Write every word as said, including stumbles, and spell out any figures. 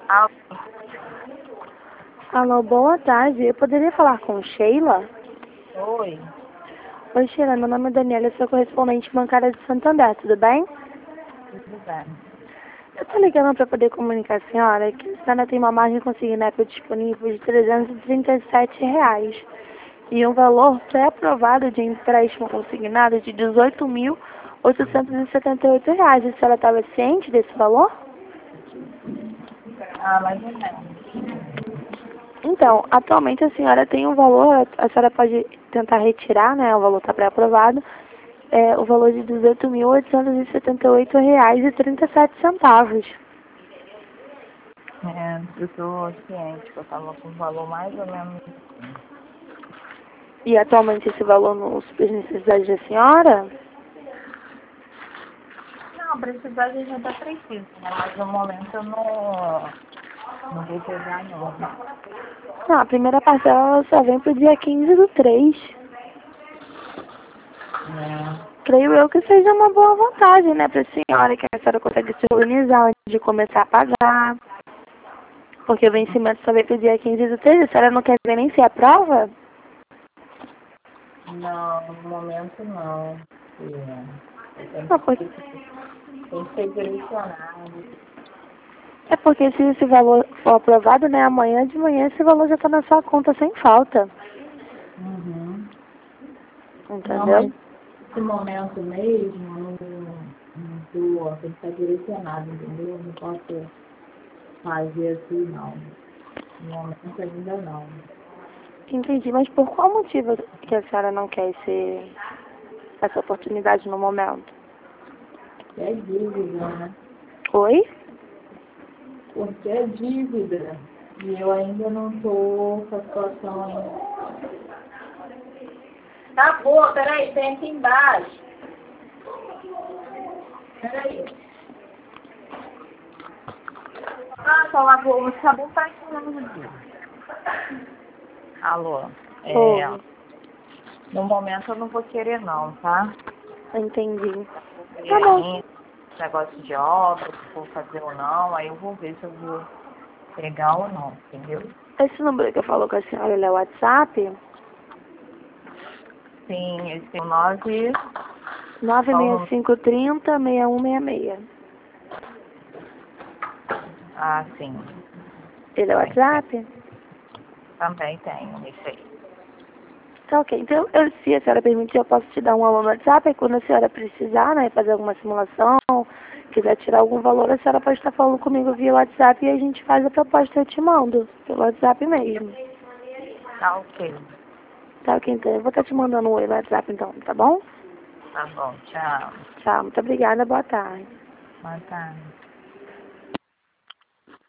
Ah, Alô, boa tarde. Eu poderia falar com Sheila? oi. Oi, Sheila. Meu nome é Daniela, eu sou correspondente bancária de Santander, tudo bem? Tudo bem. Eu tô ligando para poder comunicar a senhora que a senhora tem uma margem consignada disponível de trezentos e trinta e sete reais e um valor pré-aprovado de empréstimo consignado de dezoito mil oitocentos e setenta e oito reais. A senhora estava ciente desse valor? Ah, mais ou menos. Então, atualmente a senhora tem um valor, a senhora pode tentar retirar, né? O valor está pré-aprovado, é o valor de dezoito mil oitocentos e setenta e oito reais e trinta e sete centavos. É, eu tô ciente que eu tava com um valor mais ou menos. E atualmente esse valor não supre as necessidades da senhora? Não, precisar a gente até precisa, né? Mas no momento eu não, não vou pegar não. Não, a primeira parcela só vem pro dia quinze do três. É. Creio eu que seja uma boa vantagem, né, pra senhora, que a senhora consegue se organizar antes de começar a pagar. Porque o vencimento só vem pro dia quinze do três. A senhora não quer ver nem se aprova? Não, no momento não. É, eu tenho Não, que porque, ser, tem que ser direcionado. é porque se esse valor for aprovado, né, amanhã de manhã esse valor já tá na sua conta sem falta. Uhum. Não, Entendeu? mas nesse momento mesmo, não, não tô, tem que estar direcionado, entendeu? Não posso fazer assim, não. No momento ainda não. Entendi, mas por qual motivo que a senhora não quer esse, essa oportunidade no momento? É dívida, né? Oi? Porque é dívida. E eu ainda não estou com a situação ainda. Tá bom, peraí, tem aqui embaixo. Peraí. Ah, tá lá, o sabão tá aqui no Alô? É, Ouve. no momento eu não vou querer não, tá? Entendi. E Tá bom. aí, negócio de obra, se for fazer ou não, aí eu vou ver se eu vou pegar ou não, entendeu? Esse número que eu falo com a senhora, ele é o WhatsApp? Sim, esse tem nove. nove Qual o seis número? cinco três zero, seis um seis seis. Ah, sim. Ele é o Tem, tem. WhatsApp? Também tenho, esse aí. Tá ok. Então, eu, se a senhora permitir, eu posso te dar um alô no WhatsApp. E quando a senhora precisar, né, fazer alguma simulação, quiser tirar algum valor, a senhora pode estar falando comigo via WhatsApp e a gente faz a proposta e eu te mando. Pelo WhatsApp mesmo. Tá ok. Tá ok, então. Eu vou estar te mandando um oi no WhatsApp, então, tá bom? Tá bom, tchau. Tchau. Muito obrigada. Boa tarde. Boa tarde.